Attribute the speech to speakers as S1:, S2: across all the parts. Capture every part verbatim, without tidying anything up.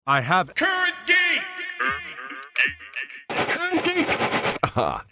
S1: I have
S2: Current Geek!
S3: Current Geek!
S1: Ah.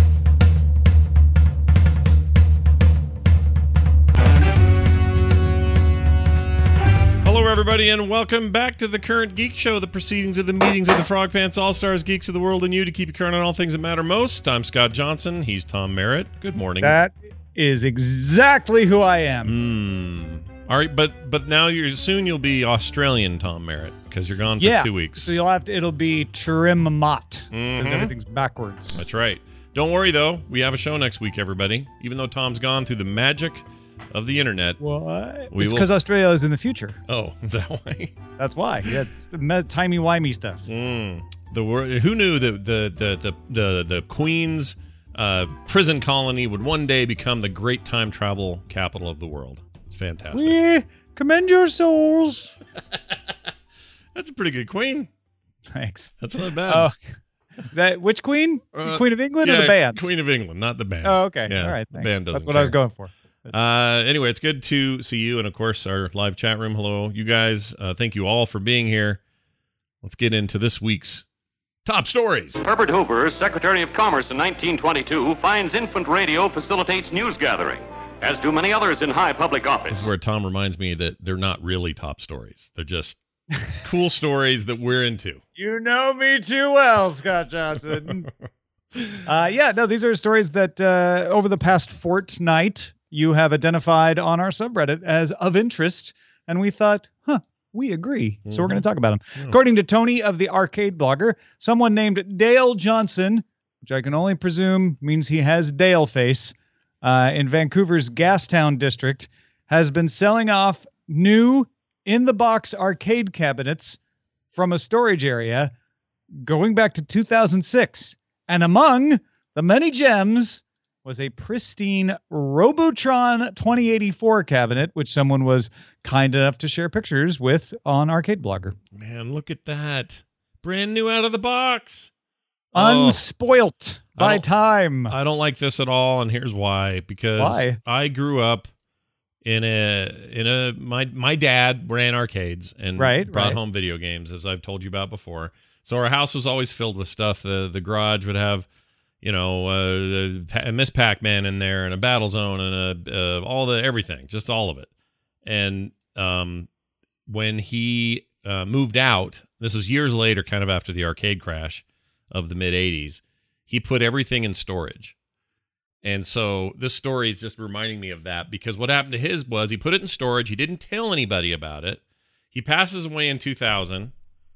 S4: Hello, everybody, and welcome back to the Current Geek Show, the proceedings of the meetings of the Frog Pants All-Stars, Geeks of the World, and you to keep you current on all things that matter most. I'm Scott Johnson. He's Tom Merritt. Good morning.
S5: That is exactly who I am.
S4: Mm. All right, but but now you're soon you'll be Australian Tom Merritt because you're gone for
S5: yeah.
S4: two weeks.
S5: So you'll have to. It'll be Trimmat because
S4: Mhm.
S5: everything's backwards.
S4: That's right. Don't worry though, we have a show next week, everybody. Even though Tom's gone through the magic of the internet.
S5: What?
S4: We
S5: it's
S4: will-
S5: because Australia is in the future.
S4: Oh, is that why?
S5: That's why. Yeah, it's timey-wimey stuff.
S4: Mm. The wor- Who knew that the the the the, the Queen's uh, prison colony would one day become the great time travel capital of the world? It's fantastic.
S5: We commend your souls.
S4: That's a pretty good queen.
S5: Thanks.
S4: That's not bad.
S5: Oh, that which queen?
S4: Uh,
S5: Queen of England
S4: yeah,
S5: or the band?
S4: Queen of England, not the band.
S5: Oh, okay.
S4: Yeah,
S5: All right.
S4: the
S5: Thanks.
S4: band doesn't
S5: That's what I was
S4: care.
S5: going for.
S4: Uh, anyway, it's good to see you, and of course, our live chat room. Hello, you guys. Uh, thank you all for being here. Let's get into this week's top stories.
S6: Herbert Hoover, Secretary of Commerce in nineteen twenty-two, finds infant radio facilitates news gathering, as do many others in high public
S4: This
S6: office.
S4: is where Tom reminds me that they're not really top stories. They're just cool stories that we're into.
S5: You know me too well, Scott Johnson. uh, yeah, no, these are stories that uh, over the past fortnight you have identified on our subreddit as of interest, and we thought, huh, we agree. So we're going to talk about them.
S4: Yeah.
S5: According to Tony of the Arcade Blogger, someone named Dale Johnson, which I can only presume means he has Dale face, uh, in Vancouver's Gastown district, has been selling off new in-the-box arcade cabinets from a storage area going back to two thousand six. And among the many gems was a pristine Robotron twenty eighty-four cabinet, which someone was kind enough to share pictures with on Arcade Blogger.
S4: Man, look at that. Brand new out of the box. Oh,
S5: Unspoilt
S4: I
S5: by
S4: don't-
S5: time.
S4: I don't like this at all, and here's why. Because
S5: Why?
S4: I grew up in a in a my my dad ran arcades and
S5: Right,
S4: brought
S5: right.
S4: home video games, as I've told you about before. So our house was always filled with stuff. The the garage would have, you know, uh, the Pa- Miss Pac-Man in there, and a Battlezone, and a uh, all the everything, just all of it. And um, when he uh, moved out, this was years later, kind of after the arcade crash of the mid eighties, he put everything in storage. And so this story is just reminding me of that, because what happened to his was he put it in storage. He didn't tell anybody about it. He passes away in two thousand.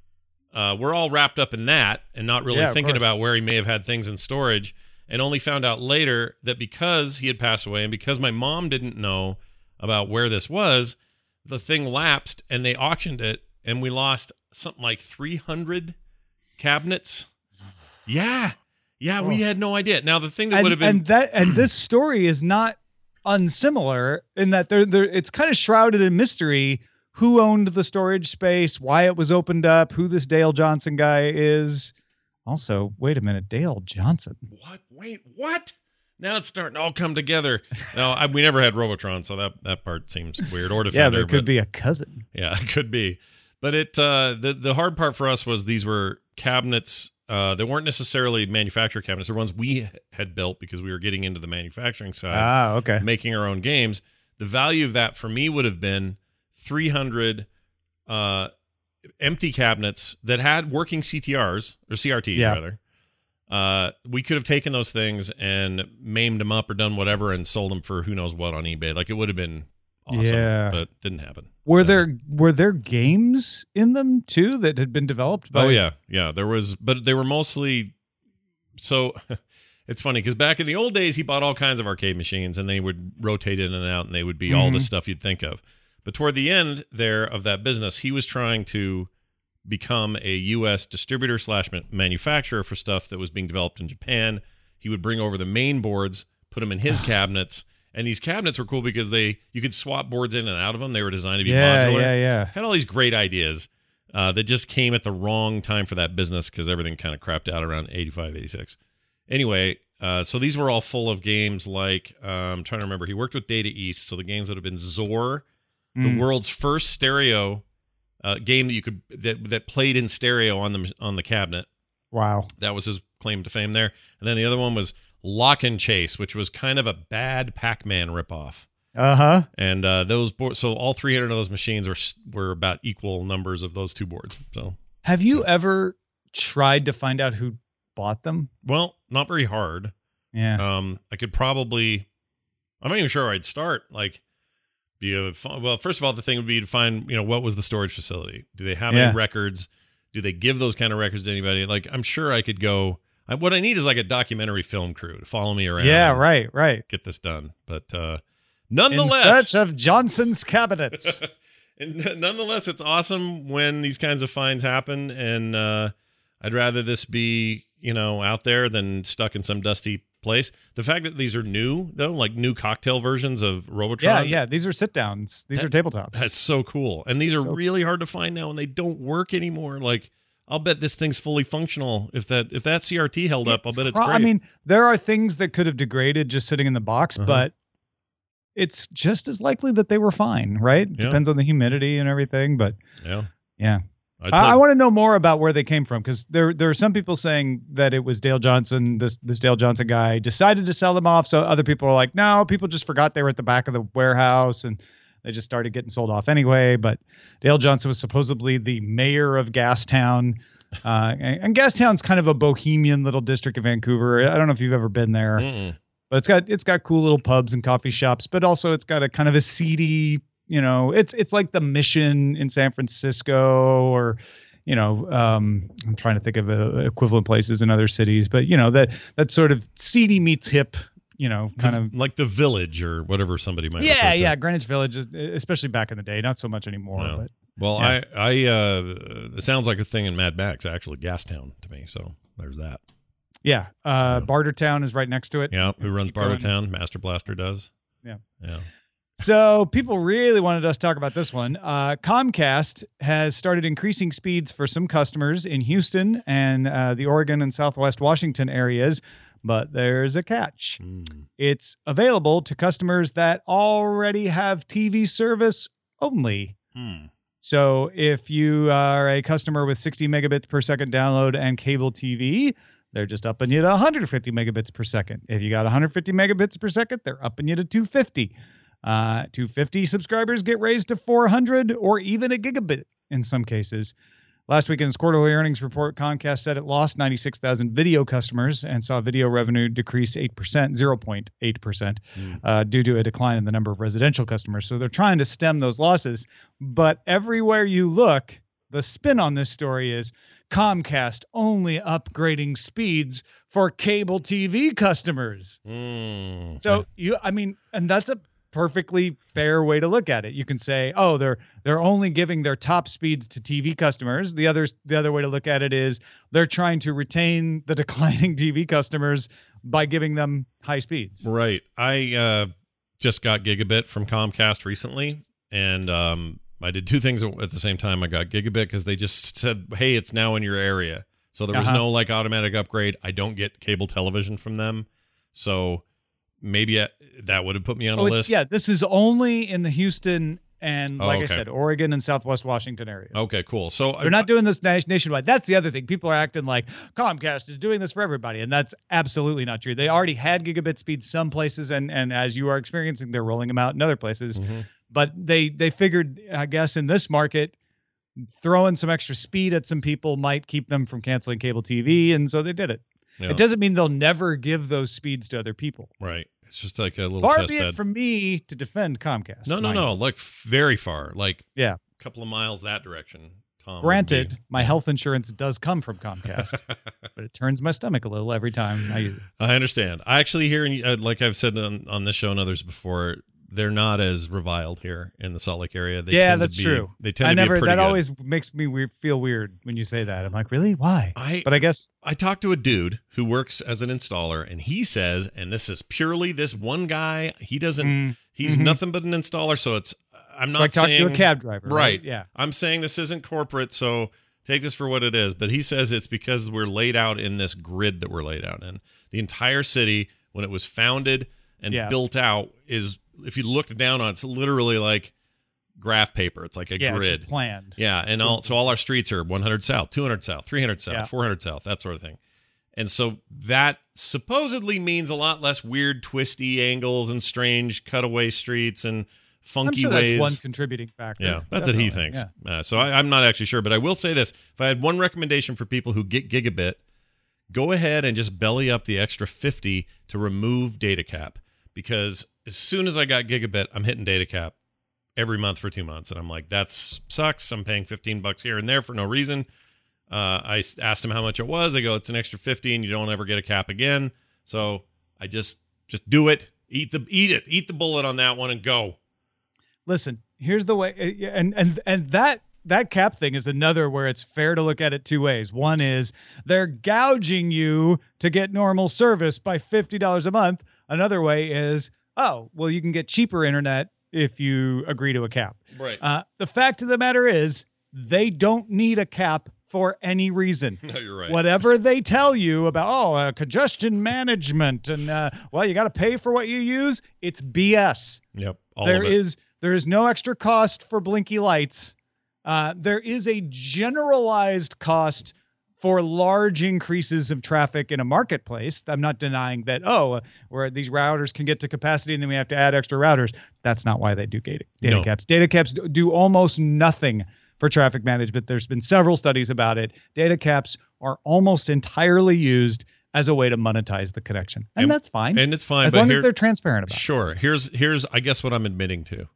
S4: Uh, we're all wrapped up in that and not really
S5: Yeah, of
S4: thinking
S5: course.
S4: about where he may have had things in storage, and only found out later that because he had passed away and because my mom didn't know about where this was, the thing lapsed and they auctioned it, and we lost something like three hundred cabinets. Yeah. Yeah, we
S5: Oh.
S4: had no idea. Now, the thing that
S5: and,
S4: would have been...
S5: and that and this story is not unsimilar in that they're, they're, it's kind of shrouded in mystery who owned the storage space, why it was opened up, who this Dale Johnson guy is. Also, wait a minute, Dale Johnson.
S4: What? Wait, what? Now it's starting to all come together. No, I, we never had Robotron, so that, that part seems weird. Or Defender.
S5: Yeah, there could
S4: but-
S5: be a cousin.
S4: Yeah, it could be. But it uh, the the hard part for us was these were cabinets. Uh, they weren't necessarily manufacturer cabinets. They're ones we had built because we were getting into the manufacturing side,
S5: Ah, okay.
S4: making our own games. The value of that for me would have been three hundred uh, empty cabinets that had working C T Rs or C R Ts
S5: Yeah.
S4: rather. Uh, we could have taken those things and maimed them up or done whatever and sold them for who knows what on eBay. Like, it would have been awesome,
S5: Yeah.
S4: but didn't happen.
S5: Were
S4: Uh,
S5: there were there games in them too that had been developed by
S4: Oh yeah, yeah. There was, but they were mostly. So it's funny because back in the old days, he bought all kinds of arcade machines, and they would rotate in and out, and they would be all the
S5: Mhm.
S4: stuff you'd think of. But toward the end there of that business, he was trying to become a U S distributor slash ma- manufacturer for stuff that was being developed in Japan. He would bring over the main boards, put them in his cabinets, and these cabinets were cool because they you could swap boards in and out of them. They were designed to be
S5: Yeah,
S4: modular.
S5: yeah, yeah.
S4: Had all these great ideas uh, that just came at the wrong time for that business because everything kind of crapped out around eighty-five, eighty-six. Anyway, uh, so these were all full of games like, um, I'm trying to remember, he worked with Data East, so the games would have been Zor, the
S5: Mm.
S4: world's first stereo uh, game that you could that that played in stereo on the on the cabinet.
S5: Wow.
S4: That was his claim to fame there. And then the other one was Lock and Chase, which was kind of a bad Pac-Man ripoff.
S5: Uh-huh.
S4: And uh, those boards, so all three hundred of those machines were were about equal numbers of those two boards. So,
S5: have you ever tried to find out who bought them?
S4: Well, not very hard.
S5: Yeah.
S4: Um, I could probably, I'm not even sure where I'd start. Like, be a, well, first of all, the thing would be to find, you know, what was the storage facility? Do they have
S5: Yeah.
S4: any records? Do they give those kind of records to anybody? Like, I'm sure I could go. I, what I need is like a documentary film crew to follow me around.
S5: Yeah,
S4: and
S5: right, right.
S4: Get this done. But uh,
S5: In
S4: nonetheless,
S5: search of Johnson's cabinets.
S4: and nonetheless, it's awesome when these kinds of finds happen. And uh, I'd rather this be, you know, out there than stuck in some dusty place. The fact that these are new, though, like new cocktail versions of Robotron.
S5: Yeah, yeah. These are sit downs. These
S4: That-
S5: are tabletops.
S4: That's so cool. And these are
S5: So-
S4: really hard to find now, and they don't work anymore. Like, I'll bet this thing's fully functional. If that if that C R T held up, I'll bet it's
S5: Pro-
S4: great.
S5: I mean, there are things that could have degraded just sitting in the box,
S4: Uh-huh.
S5: but it's just as likely that they were fine, right?
S4: Yeah.
S5: Depends on the humidity and everything, but
S4: yeah.
S5: yeah.
S4: I'd
S5: I, I
S4: put-
S5: want to know more about where they came from, because there there are some people saying that it was Dale Johnson, this this Dale Johnson guy decided to sell them off. So other people are like, no, people just forgot they were at the back of the warehouse and they just started getting sold off anyway. But Dale Johnson was supposedly the mayor of Gastown. Uh, and, and Gastown's kind of a bohemian little district of Vancouver. I don't know if you've ever been there,
S4: Mm-mm.
S5: but it's got it's got cool little pubs and coffee shops, but also it's got a kind of a seedy, you know, it's it's like the Mission in San Francisco, or you know, um, I'm trying to think of uh, equivalent places in other cities, but you know, that that sort of seedy meets hip, you know, kind
S4: The-
S5: of.
S4: like the Village or whatever somebody might.
S5: Yeah,
S4: refer to.
S5: yeah, Greenwich Village, especially back in the day, not so much anymore.
S4: No.
S5: But
S4: Well,
S5: Yeah.
S4: I, I, uh, it sounds like a thing in Mad Max, actually, Gastown to me. So there's that.
S5: yeah, uh,
S4: Yeah.
S5: Bartertown is right next to it.
S4: Yeah. Who runs
S5: Keep going.
S4: Bartertown? Master Blaster does.
S5: Yeah.
S4: Yeah.
S5: So people really wanted us to talk about this one. Uh, Comcast has started increasing speeds for some customers in Houston and uh, the Oregon and Southwest Washington areas, but there's a catch.
S4: Mm.
S5: It's available to customers that already have T V service only.
S4: Hmm.
S5: So if you are a customer with sixty megabits per second download and cable T V, they're just upping you to one hundred fifty megabits per second. If you got one hundred fifty megabits per second, they're upping you to two hundred fifty. Uh, two hundred fifty subscribers get raised to four hundred or even a gigabit in some cases. Last week in its quarterly earnings report, Comcast said it lost ninety-six thousand video customers and saw video revenue decrease eight percent, zero point eight percent,
S4: Mm.
S5: uh, due to a decline in the number of residential customers. So they're trying to stem those losses. But everywhere you look, the spin on this story is Comcast only upgrading speeds for cable T V customers.
S4: Mm.
S5: So you, I mean, and that's a perfectly fair way to look at it. You can say, oh, they're they're only giving their top speeds to T V customers. The others, the other way to look at it is they're trying to retain the declining T V customers by giving them high speeds.
S4: Right. I uh, just got gigabit from Comcast recently, and um, I did two things at the same time. I got gigabit because they just said, hey, it's now in your area. So there was
S5: Uh-huh.
S4: no like automatic upgrade. I don't get cable television from them. So maybe I, that would have put me on a
S5: Oh, it's-
S4: list.
S5: yeah, this is only in the Houston and,
S4: Oh,
S5: like I
S4: okay.
S5: said, Oregon and Southwest Washington areas.
S4: Okay, cool. So
S5: They're not doing this na- nationwide. That's the other thing. People are acting like Comcast is doing this for everybody, and that's absolutely not true. They already had gigabit speed some places, and and as you are experiencing, they're rolling them out in other places.
S4: Mhm.
S5: But they they figured, I guess, in this market, throwing some extra speed at some people might keep them from canceling cable T V, and so they did it.
S4: Yeah.
S5: It doesn't mean they'll never give those speeds to other people.
S4: Right. It's just like a little
S5: Far
S4: test
S5: be
S4: bed.
S5: it from me to defend Comcast.
S4: no, no,
S5: mind
S4: no.
S5: you.
S4: Like f- very far. Like
S5: Yeah.
S4: a couple of miles that direction. Tom. would
S5: Granted,
S4: be-
S5: my health insurance does come from Comcast, but it turns my stomach a little every time I use it.
S4: I understand. I actually hear, uh, like I've said on, on this show and others before, they're not as reviled here in the Salt Lake area. They
S5: Yeah,
S4: tend
S5: that's
S4: to be,
S5: true.
S4: They tend
S5: I
S4: to
S5: never.
S4: be pretty
S5: That
S4: good.
S5: always makes me weird, feel weird when you say that. I'm like, really? Why?
S4: I
S5: But I guess
S4: I talked to a dude who works as an installer, and he says, and this is purely this one guy. He doesn't.
S5: Mm,
S4: he's
S5: mhm.
S4: nothing but an installer. So it's. I'm not
S5: like talking
S4: saying
S5: to a cab driver, right?
S4: right.
S5: Yeah.
S4: I'm saying this isn't corporate, so take this for what it is. But he says it's because we're laid out in this grid that we're laid out in. The entire city, when it was founded and
S5: Yeah.
S4: built out, is, if you looked down on it, it's literally like graph paper. It's like a
S5: yeah,
S4: grid.
S5: It's just planned.
S4: Yeah, and all, so all our streets are one hundred south, two hundred south, three hundred south,
S5: Yeah.
S4: four hundred south, that sort of thing. And so that supposedly means a lot less weird, twisty angles and strange cutaway streets and funky
S5: I'm sure
S4: ways.
S5: that's one contributing factor.
S4: Yeah, that's what he
S5: Definitely,
S4: thinks.
S5: yeah.
S4: Uh, so I, I'm not actually sure, but I will say this. If I had one recommendation for people who get gigabit, go ahead and just belly up the extra fifty to remove data cap. Because as soon as I got gigabit, I'm hitting data cap every month for two months. And I'm like, that sucks. I'm paying fifteen bucks here and there for no reason. Uh, I asked him how much it was. They go, it's an extra fifty and you don't ever get a cap again. So I just, just do it. Eat the, eat it, eat the bullet on that one and go.
S5: Listen, here's the way, and and and that that cap thing is another where it's fair to look at it two ways. One is they're gouging you to get normal service by fifty dollars a month. Another way is, oh, well, you can get cheaper internet if you agree to a cap.
S4: Right.
S5: Uh, the fact of the matter is they don't need a cap for any reason.
S4: No, you're right.
S5: Whatever they tell you about, oh, uh, congestion management and, uh, well, you got to pay for what you use, it's B S.
S4: Yep. All
S5: There
S4: of it.
S5: is there is no extra cost for blinky lights. Uh, there is a generalized cost for large increases of traffic in a marketplace. I'm not denying that, oh, uh, where these routers can get to capacity and then we have to add extra routers. That's not why they do data, data
S4: No.
S5: caps. Data caps do almost nothing for traffic management. There's been several studies about it. Data caps are almost entirely used as a way to monetize the connection. And,
S4: And-
S5: that's fine.
S4: and it's fine,
S5: as
S4: but
S5: long
S4: here-
S5: as they're transparent about it.
S4: Sure. Here's here's I guess what I'm admitting to.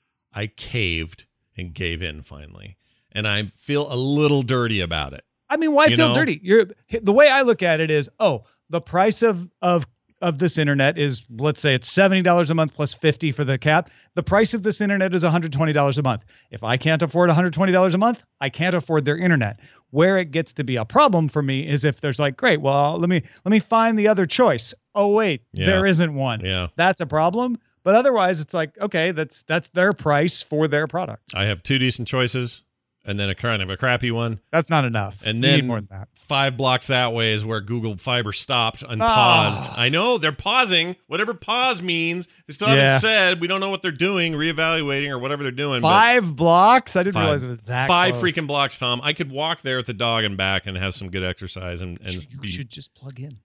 S4: I caved and gave in finally. And I feel a little dirty about it.
S5: I mean, why
S4: You
S5: feel
S4: know?
S5: dirty? You're the way I look at it is, oh, the price of of of this internet is, let's say it's seventy dollars a month plus fifty for the cap. The price of this internet is one hundred twenty dollars a month. If I can't afford one hundred twenty dollars a month, I can't afford their internet. Where it gets to be a problem for me is if there's like, great, well, let me let me find the other choice. Oh wait,
S4: Yeah.
S5: there isn't one.
S4: Yeah.
S5: That's a problem. But otherwise, it's like, okay, that's that's their price for their product.
S4: I have two decent choices and then a kind of a crappy one.
S5: That's not enough.
S4: And
S5: You
S4: then
S5: need more than that.
S4: Five blocks that way is where Google Fiber stopped and
S5: Ah.
S4: paused. I know they're pausing. Whatever pause means, they still
S5: Yeah.
S4: haven't said. We don't know what they're doing, reevaluating or whatever they're doing. but
S5: Five blocks? I didn't
S4: five,
S5: realize it was that
S4: five
S5: close.
S4: freaking blocks, Tom. I could walk there with the dog and back and have some good exercise and, and
S5: You
S4: be,
S5: should just plug in.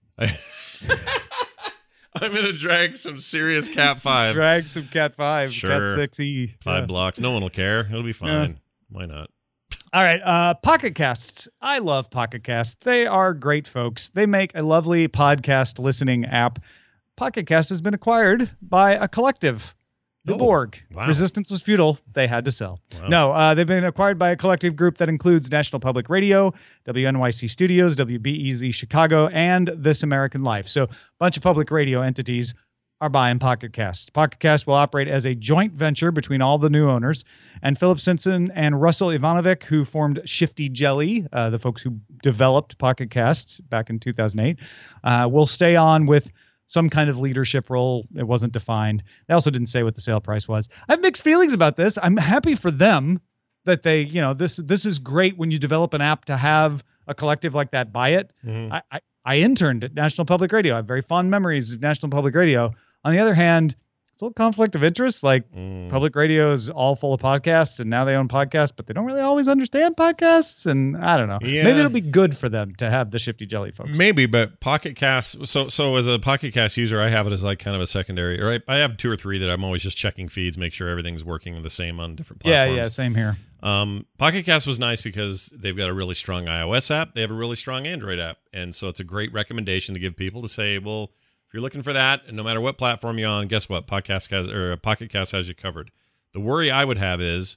S4: I'm gonna drag some serious Cat Five.
S5: Drag some Cat five,
S4: Sure.
S5: Cat six E.
S4: Five
S5: Yeah.
S4: blocks. No one will care. It'll be fine. Why not?
S5: All right. Uh, Pocket Casts. I love Pocket Casts. They are great folks. They make a lovely podcast listening app. Pocket Cast has been acquired by a collective, the
S4: Oh,
S5: Borg.
S4: wow.
S5: Resistance was futile. They had to sell.
S4: Wow.
S5: No, uh, they've been acquired by a collective group that includes National Public Radio, W N Y C Studios, W B E Z Chicago, and This American Life. So a bunch of public radio entities are buying Pocket Cast. Pocket Cast will operate as a joint venture between all the new owners. And Philip Simpson and Russell Ivanovic, who formed Shifty Jelly, uh, the folks who developed Pocket Cast back in two thousand eight, uh, will stay on with some kind of leadership role. It wasn't defined. They also didn't say what the sale price was. I have mixed feelings about this. I'm happy for them that they, you know, this this is great when you develop an app to have a collective like that buy it.
S4: Mhm.
S5: I, I, I interned at National Public Radio. I have very fond memories of National Public Radio. On the other hand, it's a little conflict of interest. Like
S4: Mm.
S5: public radio is all full of podcasts and now they own podcasts, but they don't really always understand podcasts. And I don't know.
S4: Yeah.
S5: Maybe it'll be good for them to have the Shifty Jelly folks.
S4: Maybe, but Pocket Cast. So, so as a Pocket Cast user, I have it as like kind of a secondary. Or I, I have two or three that I'm always just checking feeds, make sure everything's working the same on different
S5: Yeah,
S4: platforms.
S5: yeah, same here.
S4: Um, Pocket Cast was nice because they've got a really strong iOS app. They have a really strong Android app, and so it's a great recommendation to give people to say, well, if you're looking for that, and no matter what platform you're on, guess what? Podcast has or Pocket Cast has you covered. The worry I would have is,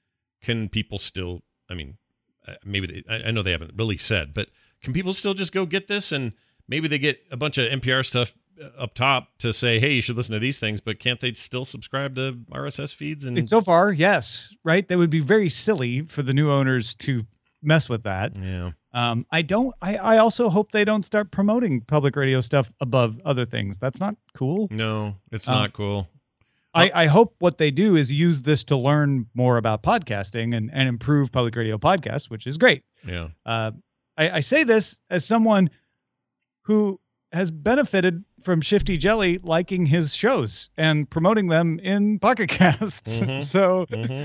S4: can people still? I mean, uh, maybe they, I, I know they haven't really said, but can people still just go get this and maybe they get a bunch of N P R stuff up top to say, hey, you should listen to these things, but can't they still subscribe to R S S feeds? And
S5: And so far, yes, right? That would be very silly for the new owners to mess with that.
S4: yeah,
S5: Um, I don't. I, I also hope they don't start promoting public radio stuff above other things. That's not cool.
S4: no, it's
S5: Um,
S4: not cool.
S5: I, I hope what they do is use this to learn more about podcasting and, and improve public radio podcasts, which is great.
S4: Yeah.
S5: Uh, I, I say this as someone who has benefited from Shifty Jelly liking his shows and promoting them in Pocket Casts.
S4: Mhm.
S5: So
S4: Mhm.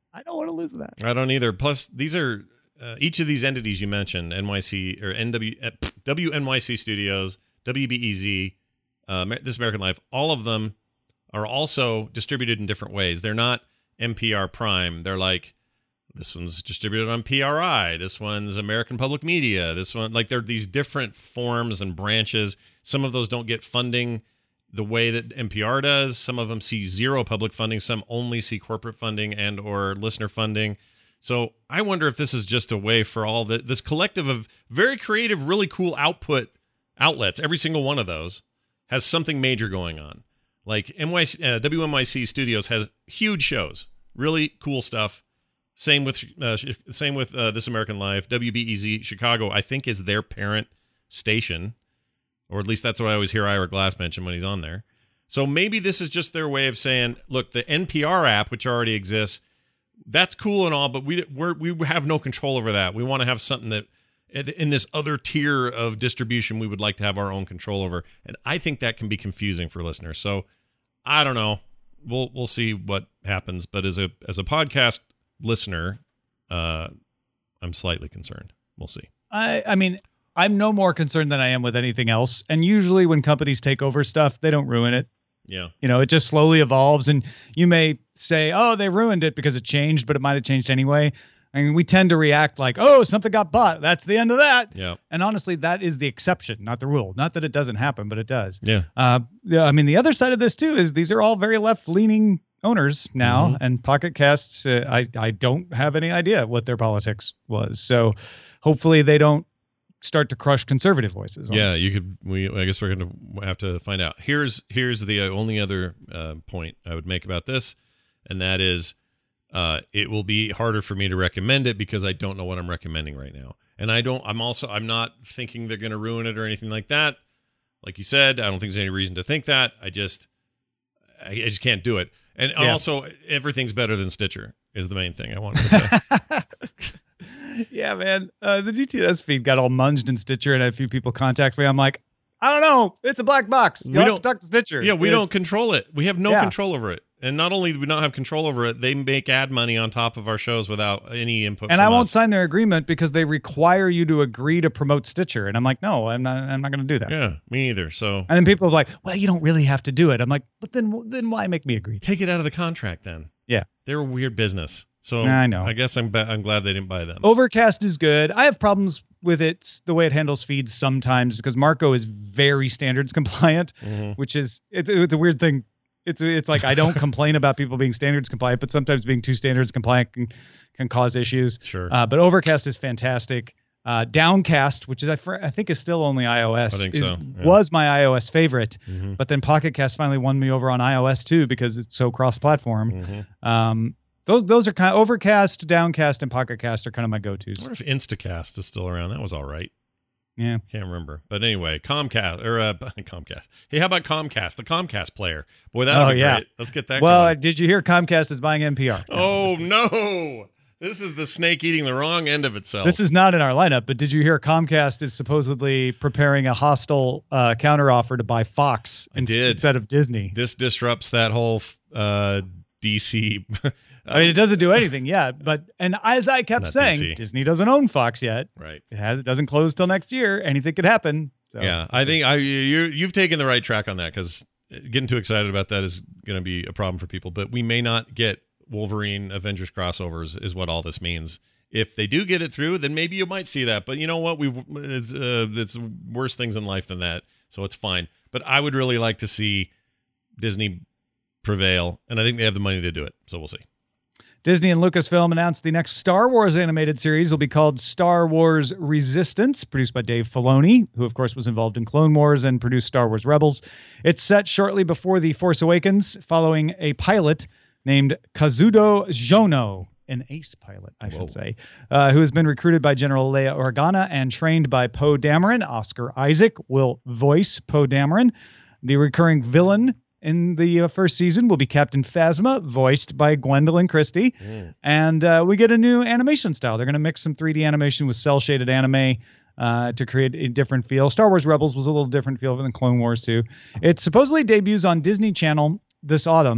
S5: I don't want to lose that.
S4: I don't either. Plus, these are uh, each of these entities you mentioned, N Y C or N W, uh, W N Y C Studios, W B E Z, uh, This American Life, all of them are also distributed in different ways. They're not N P R Prime. They're like, this one's distributed on P R I. This one's American Public Media. This one, like, they're these different forms and branches. Some of those don't get funding the way that N P R does. Some of them see zero public funding. Some only see corporate funding and or listener funding. So I wonder if this is just a way for all the, this collective of very creative, really cool output outlets. Every single one of those has something major going on. Like N Y C, uh, W N Y C Studios has huge shows, really cool stuff. Same with uh, same with uh, This American Life. W B E Z Chicago, I think, is their parent station. Or at least that's what I always hear Ira Glass mention when he's on there. So maybe this is just their way of saying, look, the N P R app, which already exists, that's cool and all, but we we're, we have no control over that. We want to have something that, in this other tier of distribution, we would like to have our own control over. And I think that can be confusing for listeners. So I don't know. We'll we'll see what happens. But as a as a podcast listener, uh, I'm slightly concerned. We'll see.
S5: I I mean. I'm no more concerned than I am with anything else. And usually when companies take over stuff, they don't ruin it.
S4: Yeah.
S5: You know, it just slowly evolves. And you may say, oh, they ruined it because it changed, but it might have changed anyway. I mean, we tend to react like, oh, something got bought. That's the end of that.
S4: Yeah.
S5: And honestly, that is the exception, not the rule. Not that it doesn't happen, but it does.
S4: Yeah.
S5: Uh, yeah. I mean, the other side of this, too, is these are all very left-leaning owners now. Mm-hmm. And Pocket Casts, uh, I, I don't have any idea what their politics was. So hopefully they don't start to crush conservative voices.
S4: Yeah, you could. We I guess we're going to have to find out. Here's here's the only other uh, point I would make about this, and that is, uh, it will be harder for me to recommend it because I don't know what I'm recommending right now, and I don't. I'm also I'm not thinking they're going to ruin it or anything like that. Like you said, I don't think there's any reason to think that. I just I, I just can't do it. And yeah. Also, everything's better than Stitcher is the main thing I wanted to say.
S5: Yeah, man. Uh, the G T S feed got all munged in Stitcher, and a few people contact me. I'm like, I don't know. It's a black box. You
S4: we
S5: have
S4: don't
S5: to talk to Stitcher.
S4: Yeah, we
S5: it's,
S4: don't control it. We have no
S5: yeah.
S4: control over it. And not only do we not have control over it, they make ad money on top of our shows without any input.
S5: And
S4: from
S5: I won't
S4: us.
S5: sign their agreement because they require you to agree to promote Stitcher. And I'm like, no, I'm not. I'm not going to do that.
S4: Yeah, me either. So.
S5: And then people are like, well, you don't really have to do it. I'm like, but then, then why make me agree?
S4: Take it out of the contract then.
S5: Yeah,
S4: they're a weird business. So
S5: I know.
S4: I guess I'm ba- I'm glad they didn't buy them.
S5: Overcast is good. I have problems with it, the way it handles feeds sometimes because Marco is very standards compliant, mm-hmm. which is it, it's a weird thing. It's it's like I don't complain about people being standards compliant, but sometimes being too standards compliant can, can cause issues.
S4: Sure.
S5: Uh, but Overcast is fantastic. Uh, Downcast, which is I, I think is still only iOS,
S4: I think
S5: is,
S4: so. Yeah.
S5: was my iOS favorite.
S4: Mm-hmm.
S5: But then Pocket Cast finally won me over on iOS too because it's so cross-platform.
S4: Mm-hmm.
S5: Um, those those are kind of Overcast, Downcast, and Pocket Cast are kind of my go-tos.
S4: I wonder if Instacast is still around. That was all right.
S5: Yeah,
S4: can't remember. But anyway, Comcast or uh, Comcast. Hey, how about Comcast? The Comcast player. Boy, that'll
S5: oh,
S4: be
S5: yeah.
S4: great. Let's get that.
S5: Well,
S4: going.
S5: Uh, did you hear Comcast is buying N P R?
S4: Oh no. This is the snake eating the wrong end of itself.
S5: This is not in our lineup, but did you hear Comcast is supposedly preparing a hostile uh, counteroffer to buy Fox
S4: I did.
S5: instead of Disney?
S4: This disrupts that whole uh, D C.
S5: I mean, it doesn't do anything yet, but and as I kept
S4: Not
S5: saying,
S4: D C.
S5: Disney doesn't own Fox yet.
S4: Right.
S5: It has. It doesn't close till next year. Anything could happen. So.
S4: Yeah, I think I you you've taken the right track on that because getting too excited about that is going to be a problem for people. But we may not get Wolverine Avengers crossovers is what all this means. If they do get it through, then maybe you might see that. But you know what? We've it's, uh, it's worse things in life than that, so it's fine. But I would really like to see Disney prevail, and I think they have the money to do it. So we'll see.
S5: Disney and Lucasfilm announced the next Star Wars animated series will be called Star Wars Resistance, produced by Dave Filoni, who, of course, was involved in Clone Wars and produced Star Wars Rebels. It's set shortly before The Force Awakens, following a pilot named Kazuto Jono, an ace pilot, I
S4: Whoa.
S5: should say, uh, who has been recruited by General Leia Organa and trained by Poe Dameron. Oscar Isaac will voice Poe Dameron. The recurring villain in the uh, first season will be Captain Phasma, voiced by Gwendolyn Christie. Mm. And uh, we get a new animation style. They're going to mix some three D animation with cel-shaded anime uh, to create a different feel. Star Wars Rebels was a little different feel than Clone Wars, too. It supposedly debuts on Disney Channel this autumn.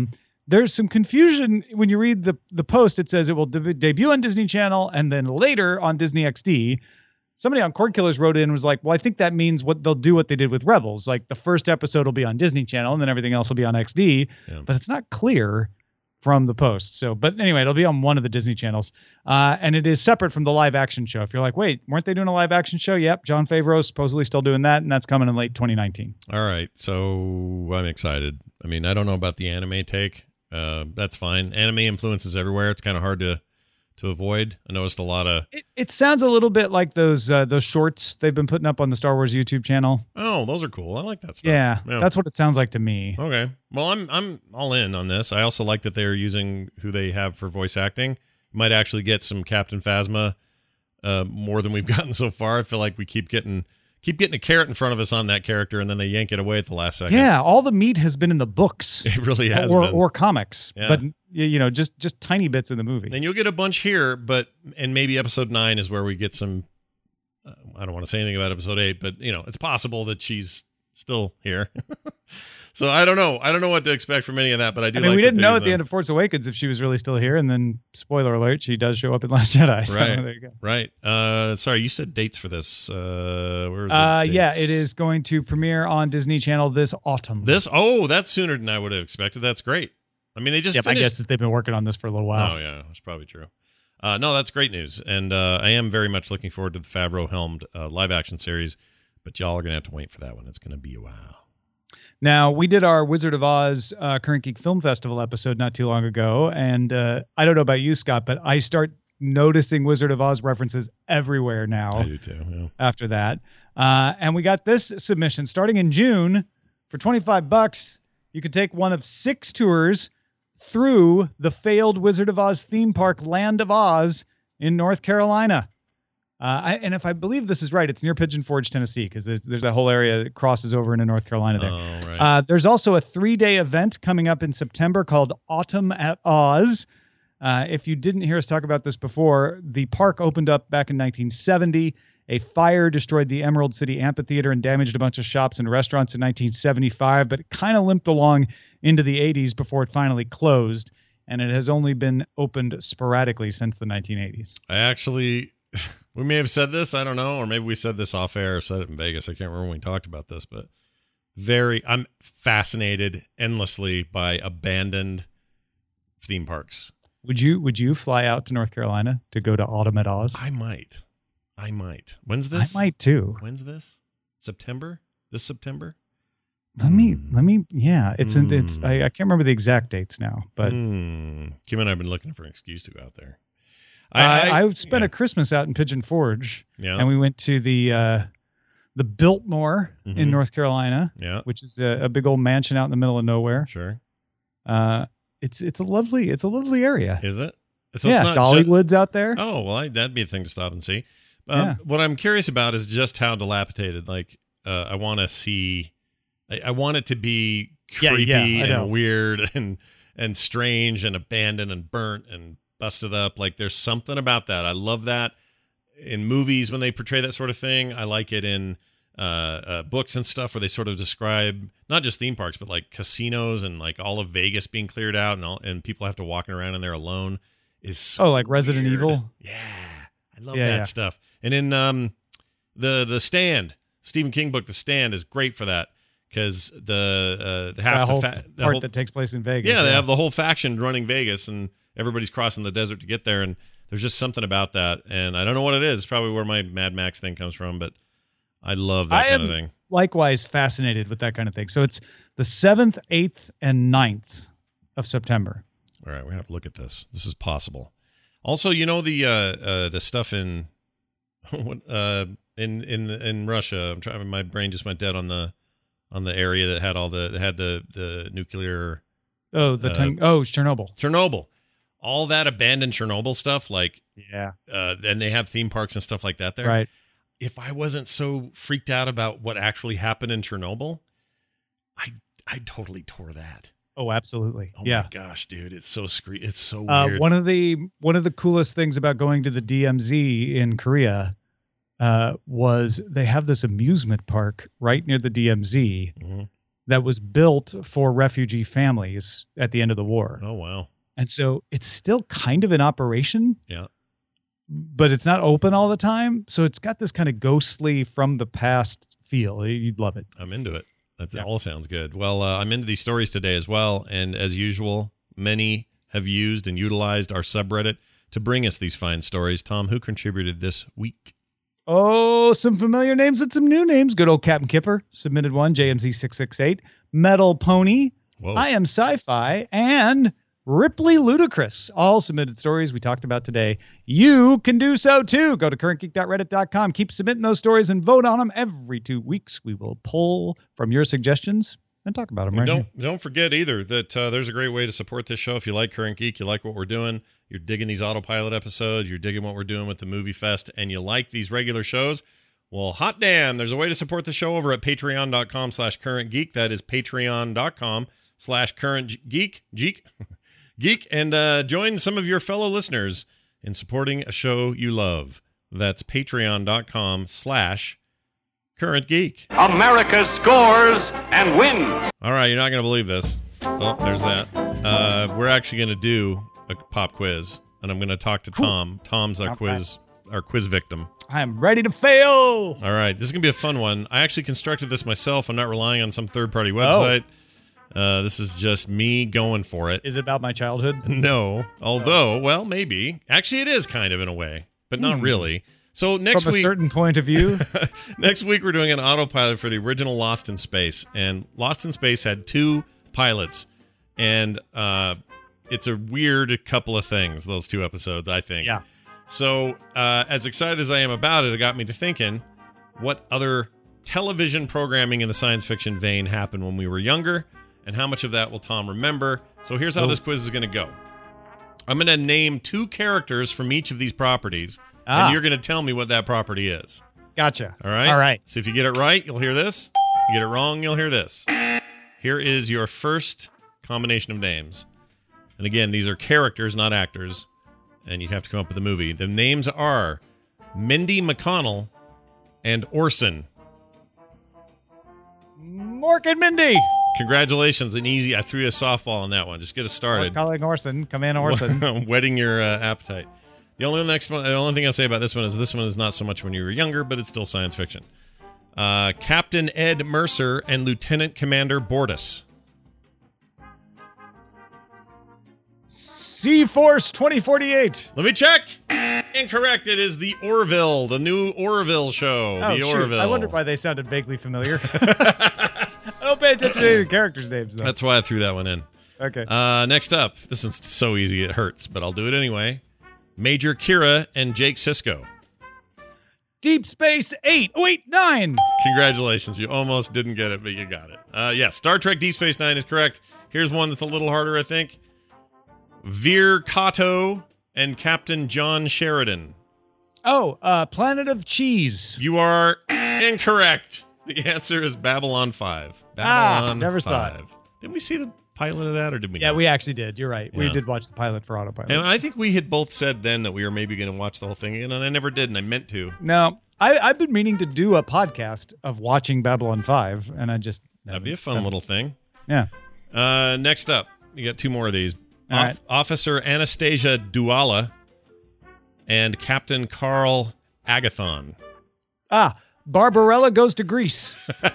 S5: there's some confusion when you read the the post. It says it will de- debut on Disney Channel and then later on Disney X D. Somebody on Cord Killers wrote in and was like, well, I think that means what they'll do what they did with Rebels. Like the first episode will be on Disney Channel and then everything else will be on X D.
S4: Yeah.
S5: But it's not clear from the post. So, but anyway, it'll be on one of the Disney channels. Uh, and it is separate from the live action show. If you're like, wait, weren't they doing a live action show? Yep. Jon Favreau supposedly still doing that. And that's coming in late twenty nineteen.
S4: All right. So I'm excited. I mean, I don't know about the anime take. Uh, that's fine. Anime influences everywhere. It's kind of hard to to avoid. I noticed a lot of.
S5: It, it sounds a little bit like those uh, those shorts they've been putting up on the Star Wars YouTube channel.
S4: Oh, those are cool. I like that stuff.
S5: Yeah, yeah. That's what it sounds like to me.
S4: Okay. Well, I'm I'm all in on this. I also like that they're using who they have for voice acting. You might actually get some Captain Phasma uh, more than we've gotten so far. I feel like we keep getting. Keep getting a carrot in front of us on that character, and then they yank it away at the last second.
S5: Yeah, all the meat has been in the books.
S4: It really has
S5: or,
S4: been.
S5: Or comics,
S4: yeah.
S5: but you know, just just tiny bits in the movie.
S4: And you'll get a bunch here, but and maybe episode nine is where we get some. Uh, I don't want to say anything about episode eight, but you know, it's possible that she's still here. So I don't know. I don't know what to expect from any of that, but I do.
S5: I mean,
S4: like
S5: we didn't know at
S4: them.
S5: the end of Force Awakens if she was really still here, and then spoiler alert, she does show up in Last Jedi. So
S4: Right.
S5: there you go.
S4: Right. Uh, sorry, you said dates for this. Uh, where is it?
S5: Uh, yeah,
S4: Dates?
S5: it is going to premiere on Disney Channel this autumn.
S4: This. Oh, that's sooner than I would have expected. That's great. I mean, they just
S5: Yep, I
S4: finished.
S5: guess that they've been working on this for a little while.
S4: Oh yeah, that's probably true. Uh, no, that's great news, and uh, I am very much looking forward to the Favreau helmed uh, live action series. But y'all are gonna have to wait for that one. It's gonna be a while.
S5: Now, we did our Wizard of Oz uh, Current Geek Film Festival episode not too long ago, and uh, I don't know about you, Scott, but I start noticing Wizard of Oz references everywhere now.
S4: I do too. Yeah.
S5: After that, uh, and we got this submission starting in June for twenty-five bucks. You could take one of six tours through the failed Wizard of Oz theme park, Land of Oz, in North Carolina. Uh, I, and if I believe this is right, it's near Pigeon Forge, Tennessee, because there's, there's that whole area that crosses over into North Carolina there.
S4: Oh, right.
S5: Uh, there's also a three-day event coming up in September called Autumn at Oz. Uh, if you didn't hear us talk about this before, the park opened up back in nineteen seventy. A fire destroyed the Emerald City Amphitheater and damaged a bunch of shops and restaurants in nineteen seventy-five, but it kind of limped along into the eighties before it finally closed, and it has only been opened sporadically since the nineteen eighties.
S4: I actually, we may have said this, I don't know, or maybe we said this off air or said it in Vegas. I can't remember when we talked about this, but very, I'm fascinated endlessly by abandoned theme parks.
S5: Would you would you fly out to North Carolina to go to Autumn at Oz?
S4: I might. I might. When's this?
S5: I might too.
S4: When's this? September? This September?
S5: Let me
S4: Mm.
S5: let me yeah, it's in it's
S4: Mm.
S5: I, I can't remember the exact dates now, but
S4: Mm. Kim and I have been looking for an excuse to go out there.
S5: I, I, spent
S4: yeah.
S5: a Christmas out in Pigeon Forge,
S4: Yeah.
S5: and we went to the uh, the Biltmore
S4: Mhm.
S5: in North Carolina,
S4: Yeah.
S5: which is a, a big old mansion out in the middle of nowhere.
S4: Sure.
S5: Uh, it's it's a lovely it's a lovely area.
S4: Is it? So
S5: yeah,
S4: it's not ju-
S5: Dollywood's out there.
S4: Oh, well, I, that'd be a thing to stop and see. Um,
S5: Yeah.
S4: What I'm curious about is just how dilapidated. Like, uh, I want to see. I, I want it to be
S5: Yeah,
S4: creepy
S5: yeah, I know.
S4: and weird and and strange and abandoned and burnt and busted up. Like, there's something about that. I love that in movies when they portray that sort of thing. I like it in uh, uh, books and stuff where they sort of describe not just theme parks but like casinos and like all of Vegas being cleared out and all and people have to walk around in there alone. Is so
S5: Oh, like Resident
S4: weird.
S5: Evil?
S4: Yeah, I love
S5: Yeah,
S4: that
S5: yeah.
S4: stuff. And in um, the the Stand, Stephen King book, The Stand is great for that because the uh, the half
S5: that
S4: the,
S5: whole
S4: fa- the
S5: part
S4: whole,
S5: that takes place in Vegas.
S4: yeah, they have the whole faction running Vegas, and everybody's crossing the desert to get there. And there's just something about that, and I don't know what it is. It's probably where my Mad Max thing comes from, but I love that
S5: I
S4: kind
S5: am
S4: of thing.
S5: likewise fascinated with that kind of thing. So it's the seventh, eighth, and ninth of September.
S4: All right, we have to look at this. This is possible. Also, you know the uh, uh, the stuff in what uh, in in in Russia. I'm trying. My brain just went dead on the on the area that had all the that had the the nuclear
S5: Oh, the
S4: Uh,
S5: time. Oh, Chernobyl.
S4: Chernobyl. All that abandoned Chernobyl stuff, like,
S5: Yeah.
S4: uh, and they have theme parks and stuff like that there.
S5: Right.
S4: If I wasn't so freaked out about what actually happened in Chernobyl, I I totally tore that.
S5: Oh, absolutely.
S4: Oh
S5: yeah.
S4: my gosh, dude, it's so scre- It's so
S5: Uh,
S4: weird.
S5: one of the one of the coolest things about going to the D M Z in Korea uh, was they have this amusement park right near the D M Z,
S4: Mhm.
S5: that was built for refugee families at the end of the war.
S4: Oh, wow.
S5: And so it's still kind of in operation.
S4: Yeah.
S5: But it's not open all the time. So it's got this kind of ghostly from the past feel. You'd love it.
S4: I'm into it. That
S5: Yeah.
S4: all sounds good. Well, uh, I'm into these stories today as well. And as usual, many have used and utilized our subreddit to bring us these fine stories. Tom, who contributed this week?
S5: Oh, some familiar names and some new names. Good old Captain Kipper submitted one. J M Z six six eight. Metal Pony.
S4: Whoa.
S5: I Am Sci-Fi. And Ripley Ludacris all submitted stories we talked about today. You can do so too. Go to current geek dot reddit dot com. Keep submitting those stories and vote on them every two weeks. We will pull from your suggestions and talk about them. Right
S4: don't
S5: here.
S4: don't forget either that uh, there's a great way to support this show. If you like Current Geek, you like what we're doing, you're digging these autopilot episodes, you're digging what we're doing with the Movie Fest, and you like these regular shows, well, hot damn, there's a way to support the show over at patreon dot com slash current geek. That is patreon dot com slash current geek. Geek. Geek, and uh, join some of your fellow listeners in supporting a show you love. That's patreon dot com slash current geek.
S6: America scores and wins.
S4: All right, you're not going to believe this. Oh, there's that. Uh, we're actually going to do a pop quiz, and I'm going to talk to Tom. Tom's our
S5: Not
S4: quiz, our quiz victim.
S5: I am ready to fail.
S4: All right, this is going to be a fun one. I actually constructed this myself. I'm not relying on some third-party website. Uh, this is just me going for it.
S5: Is it about my childhood?
S4: No, although, well, maybe. Actually, it is kind of in a way, but not
S5: Hmm.
S4: really. So next
S5: From a
S4: week,
S5: certain point of view.
S4: next week we're doing an autopilot for the original Lost in Space, and Lost in Space had two pilots, and uh, it's a weird couple of things. Those two episodes, I think.
S5: Yeah.
S4: So uh, as excited as I am about it, it got me to thinking, what other television programming in the science fiction vein happened when we were younger? And how much of that will Tom remember? So here's how
S5: Oh.
S4: this quiz is going to go. I'm going to name two characters from each of these properties,
S5: Ah.
S4: and you're going to tell me what that property is.
S5: Gotcha.
S4: All right?
S5: All right.
S4: So if you get it right, you'll hear this. You get it wrong, you'll hear this. Here is your first combination of names. And again, these are characters, not actors. And you'd have to come up with a movie. The names are Mindy McConnell and Orson.
S5: Mork and Mindy.
S4: Congratulations, an easy. I threw you a softball on that one. Just get us started.
S5: Calling Orson. Come in, Orson.
S4: Whetting your uh, appetite. The only next one, the only thing I'll say about this one is this one is not so much when you were younger, but it's still science fiction. Uh, Captain Ed Mercer and Lieutenant Commander Bortus.
S5: Sea Force twenty forty-eight.
S4: Let me check. Incorrect. It is the Orville, the new Orville show.
S5: Oh,
S4: the
S5: shoot.
S4: Orville.
S5: I wondered why they sounded vaguely familiar. I don't pay attention to any of the characters' names, though.
S4: That's why I threw that one in.
S5: Okay.
S4: Uh, next up, this is so easy it hurts, but I'll do it anyway. Major Kira and Jake Sisko.
S5: Deep Space eight. Oh, wait, nine.
S4: Congratulations. You almost didn't get it, but you got it. Uh, yeah, Star Trek Deep Space Nine is correct. Here's one that's a little harder, I think. Veer Kato and Captain John Sheridan.
S5: Oh, uh, Planet of Cheese.
S4: You are incorrect. The answer is Babylon five.
S5: Ah,
S4: Babylon
S5: never saw it.
S4: five. Didn't we see the pilot of that, or did we
S5: Yeah,
S4: not?
S5: we actually did. You're right. We
S4: Yeah.
S5: did watch the pilot for Autopilot.
S4: And I think we had both said then that we were maybe going to watch the whole thing again, and I never did, and I meant to.
S5: No, I, I've been meaning to do a podcast of watching Babylon five, and I just...
S4: That'd be a fun little thing.
S5: Yeah.
S4: Uh, next up, you got two more of these.
S5: All
S4: Off-
S5: right.
S4: Officer Anastasia Duala and Captain Carl Agathon.
S5: Ah, Barbarella Goes to Greece.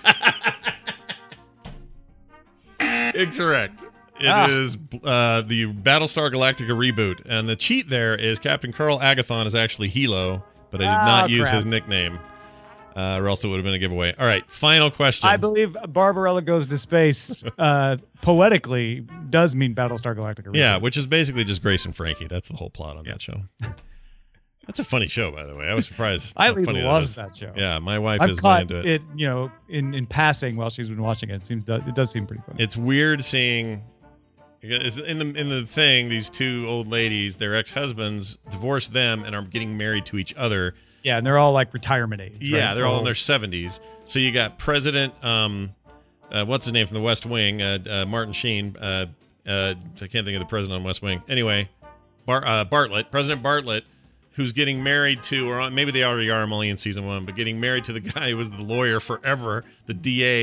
S4: Incorrect. It
S5: Ah.
S4: is uh, the Battlestar Galactica reboot, and the cheat there is Captain Carl Agathon is actually Hilo, but I did
S5: Ah,
S4: not use
S5: crap.
S4: his nickname, uh, or else it would have been a giveaway. All right, final question.
S5: I believe Barbarella Goes to Space uh, poetically does mean Battlestar Galactica.
S4: Yeah, which is basically just Grace and Frankie. That's the whole plot on that show. That's a funny show, by the way. I was surprised. how
S5: Eileen
S4: funny
S5: loves
S4: that,
S5: that show.
S4: Yeah, my wife
S5: I've
S4: is really
S5: caught
S4: into it.
S5: it, you know, in, in passing while she's been watching it. It seems it does seem pretty funny.
S4: It's weird seeing it's in the in the thing. These two old ladies, their ex-husbands, divorced them and are getting married to each other.
S5: Yeah, and they're all like retirement age.
S4: Yeah,
S5: right?
S4: they're all in
S5: Oh.
S4: their seventies. So you got President, um, uh, what's his name from the West Wing, uh, uh, Martin Sheen. Uh, uh, I can't think of the president on West Wing. Anyway, Bar- uh, Bartlett, President Bartlett, who's getting married to, or maybe they already are, I'm only in season one, but getting married to the guy who was the lawyer forever, the D A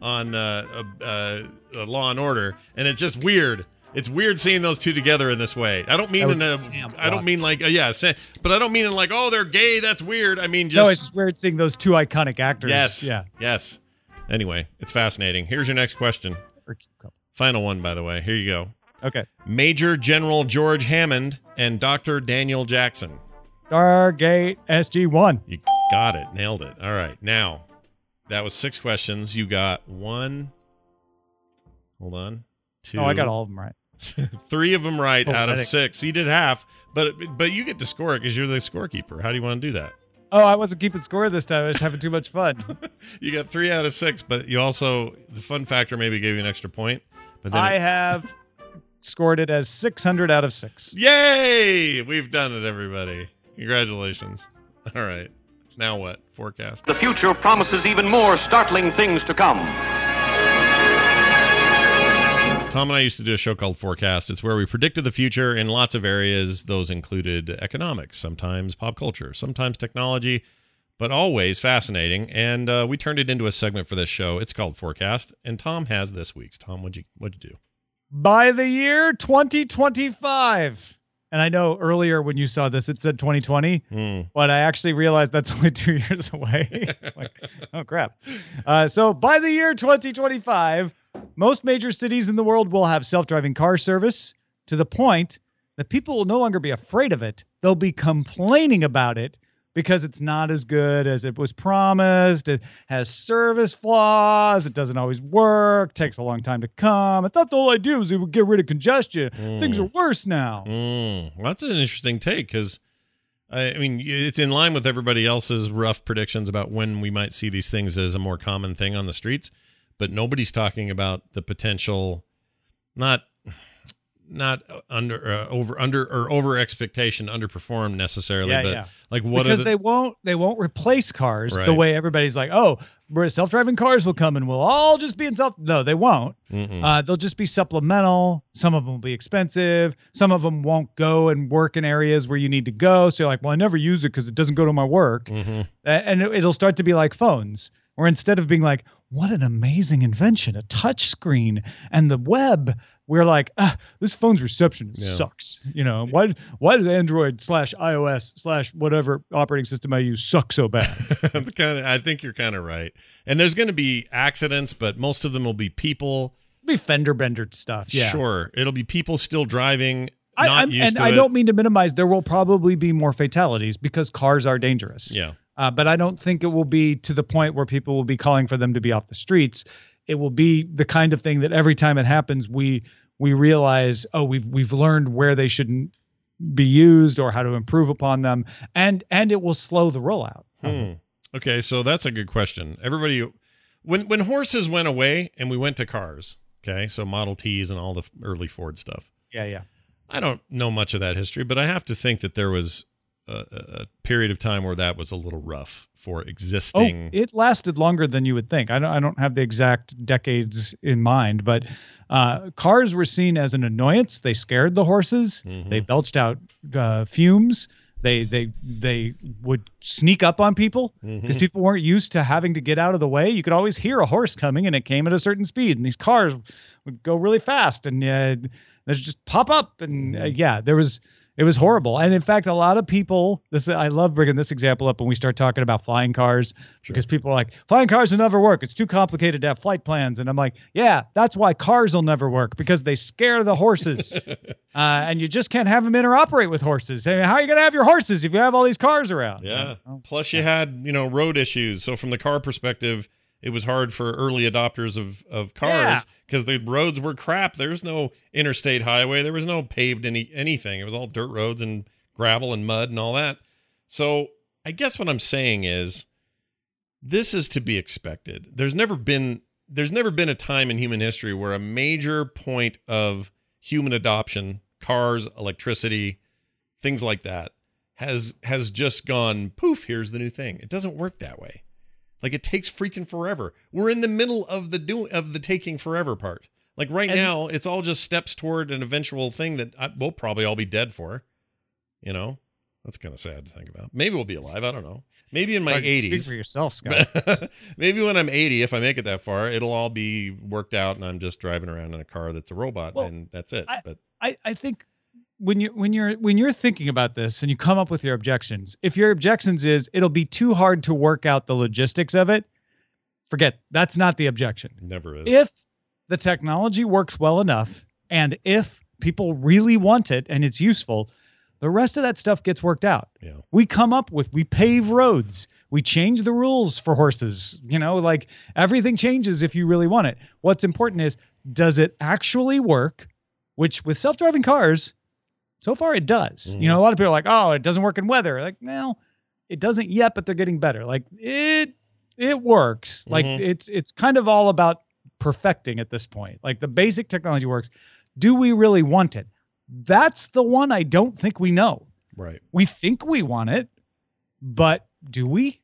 S4: on uh, uh, uh, Law and Order, and it's just weird. It's weird seeing those two together in this way. I don't mean in a, I don't mean like, uh, yeah, Sam, but I don't mean in like, oh, they're gay. That's weird. I mean, just.
S5: No, it's weird seeing those two iconic actors.
S4: Yes.
S5: Yeah.
S4: Yes. Anyway, it's fascinating. Here's your next question. Final one, by the way. Here you go.
S5: Okay.
S4: Major General George Hammond and Doctor Daniel Jackson.
S5: Stargate S G one.
S4: You got it. Nailed it. All right. Now, that was six questions. You got one. Hold on. Two.
S5: Oh, I got all of them right.
S4: Three of them right
S5: oh,
S4: out of six. You did half, but but you get to score it because you're the scorekeeper. How do you want to do that?
S5: Oh, I wasn't keeping score this time. I was having too much fun.
S4: You got three out of six, but you also, the fun factor maybe gave you an extra point. But then
S5: I
S4: it,
S5: have scored it as six hundred out of six.
S4: Yay! We've done it, everybody. Congratulations. All right. Now what? Forecast.
S6: The future promises even more startling things to come.
S4: Tom and I used to do a show called Forecast. It's where we predicted the future in lots of areas. Those included economics, sometimes pop culture, sometimes technology, but always fascinating. And uh, we turned it into a segment for this show. It's called Forecast, and Tom has this week's. Tom, what'd you what'd you do?
S5: By the year twenty twenty-five. And I know earlier when you saw this, it said twenty twenty,
S4: mm.
S5: but I actually realized that's only two years away. Like, oh, crap. Uh, so by the year twenty twenty-five, most major cities in the world will have self-driving car service to the point that people will no longer be afraid of it. They'll be complaining about it because it's not as good as it was promised. It has service flaws. It doesn't always work. Takes a long time to come. I thought the whole idea was it would get rid of congestion.
S4: Mm.
S5: Things are worse now.
S4: Mm. Well, that's an interesting take because, I mean, it's in line with everybody else's rough predictions about when we might see these things as a more common thing on the streets. But nobody's talking about the potential, not not under uh, over under or over expectation, underperformed necessarily,
S5: Yeah,
S4: but
S5: yeah.
S4: like what
S5: because
S4: are the,
S5: they won't they won't replace cars
S4: Right.
S5: the way everybody's like, oh, self-driving cars will come and we'll all just be in self. No, they won't.
S4: Mm-mm.
S5: Uh, they'll just be supplemental. Some of them will be expensive. Some of them won't go and work in areas where you need to go. So you're like, well, I never use it because it doesn't go to my work.
S4: Mhm.
S5: Uh, and it- it'll start to be like phones, where instead of being like, what an amazing invention, a touch screen and the web, we're like, ah, this phone's reception
S4: Yeah.
S5: sucks. You know, why why does Android slash iOS slash whatever operating system I use suck so bad?
S4: That's kind of, I think you're kind of right. And there's going to be accidents, but most of them will be people.
S5: Be fender bender stuff. Yeah.
S4: Sure, it'll be people still driving,
S5: I,
S4: not
S5: I'm-
S4: used
S5: and
S4: to
S5: I
S4: it.
S5: don't mean to minimize. There will probably be more fatalities because cars are dangerous.
S4: Yeah.
S5: Uh, but I don't think it will be to the point where people will be calling for them to be off the streets. It will be the kind of thing that every time it happens, we we realize, oh, we've we've learned where they shouldn't be used or how to improve upon them, and and it will slow the rollout.
S4: Hmm. Okay, so that's a good question. Everybody, when when horses went away and we went to cars, okay, so Model Ts and all the early Ford stuff.
S5: Yeah, yeah.
S4: I don't know much of that history, but I have to think that there was a, a period of time where that was a little rough for existing.
S5: Oh, it lasted longer than you would think. I don't I don't have the exact decades in mind, but uh, cars were seen as an annoyance. They scared the horses.
S4: Mhm.
S5: They belched out uh, fumes. They they they would sneak up on people because
S4: Mhm.
S5: people weren't used to having to get out of the way. You could always hear a horse coming, and it came at a certain speed. And these cars would go really fast, and uh, they just pop up. And uh, yeah, there was it was horrible. And in fact, a lot of people. This I love bringing this example up when we start talking about flying cars because people are like, flying cars will never work. It's too complicated to have flight plans. And I'm like, yeah, that's why cars will never work because they scare the horses. uh, and you just can't have them interoperate with horses. I mean, how are you going to have your horses if you have all these cars around?
S4: Yeah.
S5: Oh,
S4: Plus, you had, you know, road issues. So from the car perspective, it was hard for early adopters of, of cars because the roads were crap. There was no interstate highway. There was no paved any anything. It was all dirt roads and gravel and mud and all that. So I guess what I'm saying is this is to be expected. There's never been there's never been a time in human history where a major point of human adoption, cars, electricity, things like that, has has just gone poof, here's the new thing. It doesn't work that way. Like it takes freaking forever. We're in the middle of the do of the taking forever part. Like right
S5: And-
S4: now, it's all just steps toward an eventual thing that I, we'll probably all be dead for. You know? That's kind of sad to think about. Maybe we'll be alive. I don't know. Maybe in my
S5: Sorry,
S4: eighties.
S5: Speak for yourself, Scott.
S4: Maybe when I'm eighty, if I make it that far, it'll all be worked out, and I'm just driving around in a car that's a robot,
S5: Well,
S4: and that's it.
S5: I,
S4: but
S5: I, I think when you when you're when you're thinking about this and you come up with your objections, if your objections is it'll be too hard to work out the logistics of it, forget that's not the objection.
S4: Never is.
S5: If the technology works well enough, and if people really want it and it's useful, the rest of that stuff gets worked out.
S4: Yeah.
S5: We come up with, we pave roads, we change the rules for horses, you know, like everything changes if you really want it. What's important is, does it actually work? Which with self-driving cars, so far it does.
S4: Mm.
S5: You know, a lot of people are like, oh, it doesn't work in weather. Like, no, it doesn't yet, but they're getting better. Like it, it works. Like
S4: Mhm.
S5: it's, it's kind of all about perfecting at this point. Like the basic technology works. Do we really want it? That's the one I don't think we know.
S4: Right.
S5: We think we want it, but do we?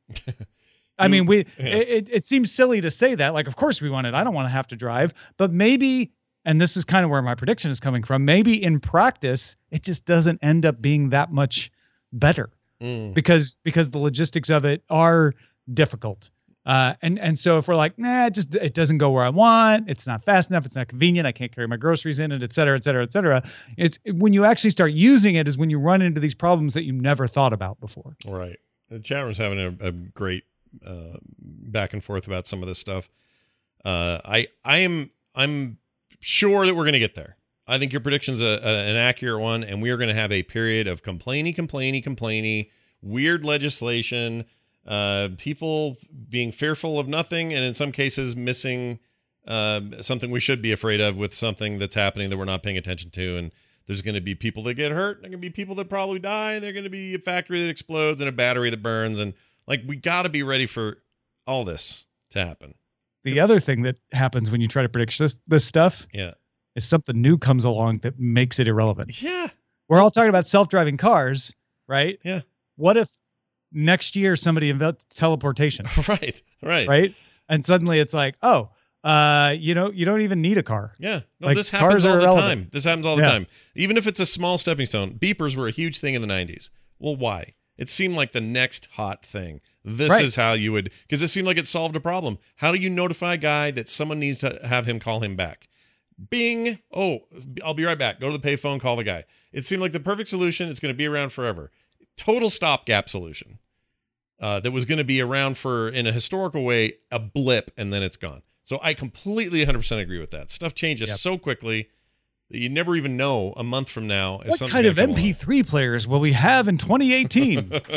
S5: I mean, we
S4: Yeah.
S5: it, it seems silly to say that. Like, of course we want it. I don't want to have to drive, but maybe, and this is kind of where my prediction is coming from, maybe in practice, it just doesn't end up being that much better
S4: Mm.
S5: because because the logistics of it are difficult. Uh, and and so if we're like, nah, it just it doesn't go where I want, it's not fast enough, it's not convenient, I can't carry my groceries in it, et cetera, et cetera, et cetera. It's when you actually start using it is when you run into these problems that you never thought about before.
S4: Right. The chat room's having a, a great uh, back and forth about some of this stuff. Uh, I I am I'm sure that we're going to get there. I think your prediction's a, a, an accurate one, and we are going to have a period of complainy, complainy, complainy, weird legislation. Uh, people being fearful of nothing, and in some cases missing uh, something we should be afraid of with something that's happening that we're not paying attention to. And there's going to be people that get hurt. There are going to be people that probably die. And there's going to be a factory that explodes and a battery that burns. And like, we got to be ready for all this to happen.
S5: The other thing that happens when you try to predict this this stuff
S4: Yeah.
S5: is something new comes along that makes it irrelevant.
S4: Yeah.
S5: We're all talking about self-driving cars, right?
S4: Yeah.
S5: What if next year somebody invents teleportation,
S4: Right. Right.
S5: right? And suddenly it's like, oh, uh, you know, you don't even need a car.
S4: Yeah. No,
S5: Like,
S4: this happens
S5: cars
S4: all
S5: are
S4: the
S5: irrelevant.
S4: time. This happens all the
S5: Yeah.
S4: time. Even if it's a small stepping stone. Beepers were a huge thing in the nineties. Well, why? It seemed like the next hot thing. This
S5: Right.
S4: is how you would, because it seemed like it solved a problem. How do you notify a guy that someone needs to have him call him back? Bing. Oh, I'll be right back. Go to the payphone, call the guy. It seemed like the perfect solution. It's going to be around forever. Total stopgap solution. Uh, that was going to be around for, in a historical way, a blip, and then it's gone. So I completely one hundred percent agree with that. Stuff changes
S5: Yep.
S4: so quickly that you never even know a month from now. If
S5: What
S4: something's
S5: kind of
S4: gonna come
S5: M P three players will we have in twenty eighteen?
S4: along.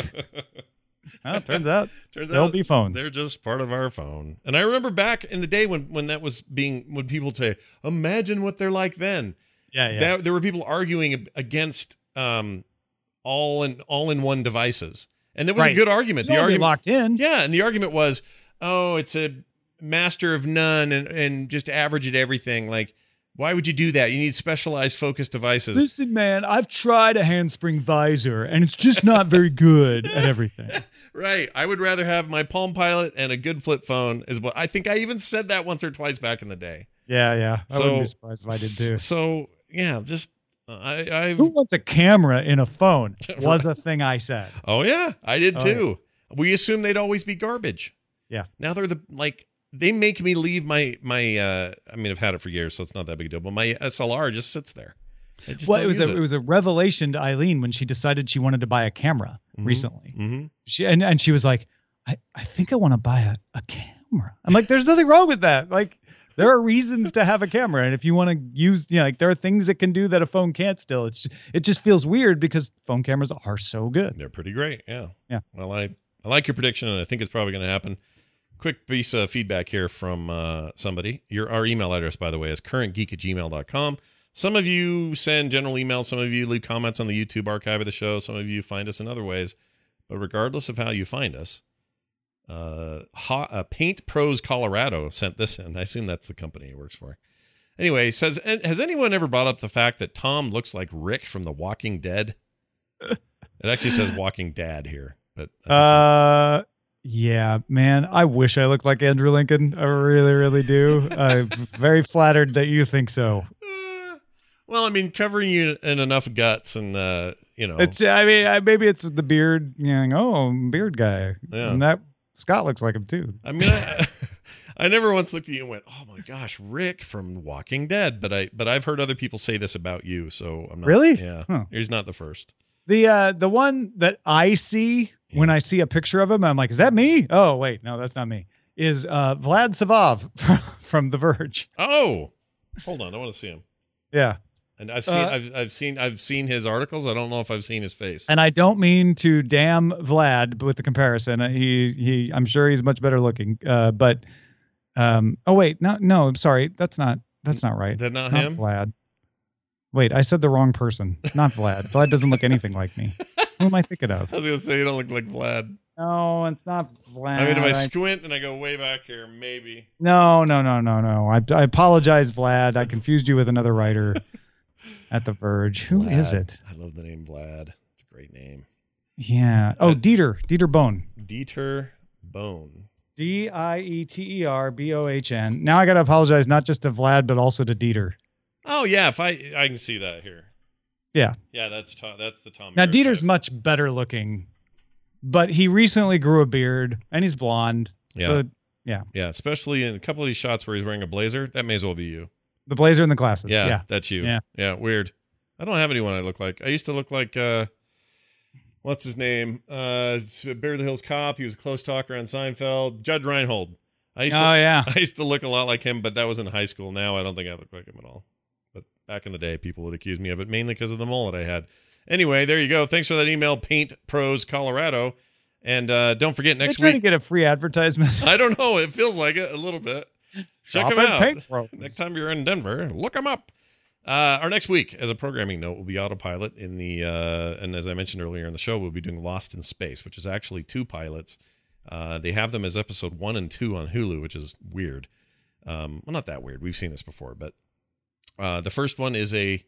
S5: Well, it turns out
S4: Turns
S5: they'll
S4: out
S5: be phones.
S4: they're just part of our phone. And I remember back in the day when, when that was being, when people would say, imagine what they're like then.
S5: Yeah, yeah.
S4: That, there were people arguing against um, all in all in one devices. And there was
S5: Right.
S4: a good argument.
S5: They'll
S4: The
S5: be
S4: argument
S5: locked in.
S4: Yeah, and the argument was, oh, it's a master of none and, and just average at everything. Like, why would you do that? You need specialized focused devices.
S5: Listen, man, I've tried a handspring visor, and it's just not very good at everything.
S4: Right. I would rather have my Palm Pilot and a good flip phone is what I think I even said that once or twice back in the day.
S5: Yeah, yeah. I
S4: So-
S5: wouldn't be surprised if I did too.
S4: So yeah, just uh, I I've
S5: Who wants a camera in a phone? Was
S4: Right.
S5: a thing I said.
S4: oh yeah, I did
S5: Oh,
S4: too. We assumed they'd always be garbage.
S5: Yeah.
S4: Now they're the like they make me leave my my uh I mean I've had it for years, so it's not that big a deal, but my S L R just sits there. I just
S5: Well,
S4: don't
S5: it was
S4: use
S5: a it. was a revelation to Eileen when she decided she wanted to buy a camera
S4: Mhm.
S5: recently.
S4: Mm-hmm.
S5: She and, and she was like, I, I think I want to buy a, a camera. I'm like, there's nothing wrong with that. Like, there are reasons to have a camera, and if you want to use, you know, like there are things it can do that a phone can't. Still, it's just, it just feels weird because phone cameras are so good.
S4: They're pretty great. Yeah.
S5: Yeah.
S4: Well, I, I like your prediction, and I think it's probably going to happen. Quick piece of feedback here from uh, somebody. Your Our email address, by the way, is current geek at gmail dot com. Some of you send general emails. Some of you leave comments on the YouTube archive of the show. Some of you find us in other ways. But regardless of how you find us, uh, ha, uh, Paint Pros Colorado sent this in. I assume that's the company he works for. Anyway, says, has anyone ever brought up the fact that Tom looks like Rick from The Walking Dead? It actually says Walking Dad here, but I think
S5: Uh, yeah, man, I wish I looked like Andrew Lincoln. I really, really do. I'm very flattered that you think so.
S4: Uh, well, I mean, covering you in enough guts and uh, you know,
S5: It's. I mean, I- maybe it's the beard. You know, oh, beard guy.
S4: Yeah.
S5: And that Scott looks like him too.
S4: I mean, I, I never once looked at you and went, "Oh my gosh, Rick from Walking Dead." But I, but I've heard other people say this about you, so I'm not.
S5: Really?
S4: Yeah,
S5: Huh.
S4: he's not the first.
S5: The uh, the one that I see when I see a picture of him, I'm like, is that me? Oh wait, no, that's not me. Is uh, Vlad Savov from The Verge?
S4: Oh, hold on, I want to see him.
S5: Yeah.
S4: And I've seen,
S5: Uh,
S4: I've, I've seen, I've seen his articles. I don't know if I've seen his face.
S5: And I don't mean to damn Vlad with the comparison. Uh, He he, I'm sure he's much better looking. Uh, but um, oh wait, no, no, I'm sorry, that's not that's not right.
S4: Is that not
S5: Not
S4: him?
S5: Vlad. Wait, I said the wrong person. Not Vlad. Vlad doesn't look anything like me. Who am I thinking of?
S4: I was gonna say you don't look like Vlad.
S5: No, it's not Vlad.
S4: I mean, if I
S5: I-
S4: squint and I go way back here, maybe.
S5: No, no, no, no, no. I, I apologize, Vlad. I confused you with another writer at The Verge. Who is
S4: Vlad.
S5: it?
S4: I love the name Vlad. It's a great name.
S5: Yeah. Oh,
S4: Uh,
S5: Dieter. Dieter Bohn.
S4: Dieter Bone.
S5: D I E T E R B O H N. Now I got to apologize not just to Vlad, but also to Dieter.
S4: Oh yeah, if I I can see that here.
S5: Yeah.
S4: Yeah, that's Tom, that's the Tom.
S5: Now,
S4: Merritt
S5: Dieter's
S4: type.
S5: much better looking, but he recently grew a beard and he's blonde.
S4: Yeah.
S5: So
S4: Yeah, especially in a couple of these shots where he's wearing a blazer. That may as well be you.
S5: the blazer and the glasses.
S4: Yeah,
S5: Yeah.
S4: that's you.
S5: Yeah.
S4: Yeah, weird. I don't have anyone I look like. I used to look like uh what's his name? Uh Beverly Hills Cop. He was a close talker on Seinfeld. Judge Reinhold. I used to
S5: Oh, yeah.
S4: I used to look a lot like him, but that was in high school. Now I don't think I look like him at all. But back in the day, people would accuse me of it mainly because of the mullet I had. Anyway, there you go. Thanks for that email, Paint Pros Colorado. And uh, don't forget
S5: They're
S4: next
S5: trying
S4: week.
S5: to get a free advertisement.
S4: I don't know. It feels like it a little bit. Check
S5: Shop
S4: them
S5: at
S4: out.
S5: Paint Pros.
S4: Next time you're in Denver, look them up. Uh, our next week, as a programming note, will be Autopilot in the, uh, and as I mentioned earlier in the show, we'll be doing Lost in Space, which is actually two pilots. Uh, they have them as episode one and two on Hulu, which is weird. Um, well, not that weird. We've seen this before, but uh, the first one is a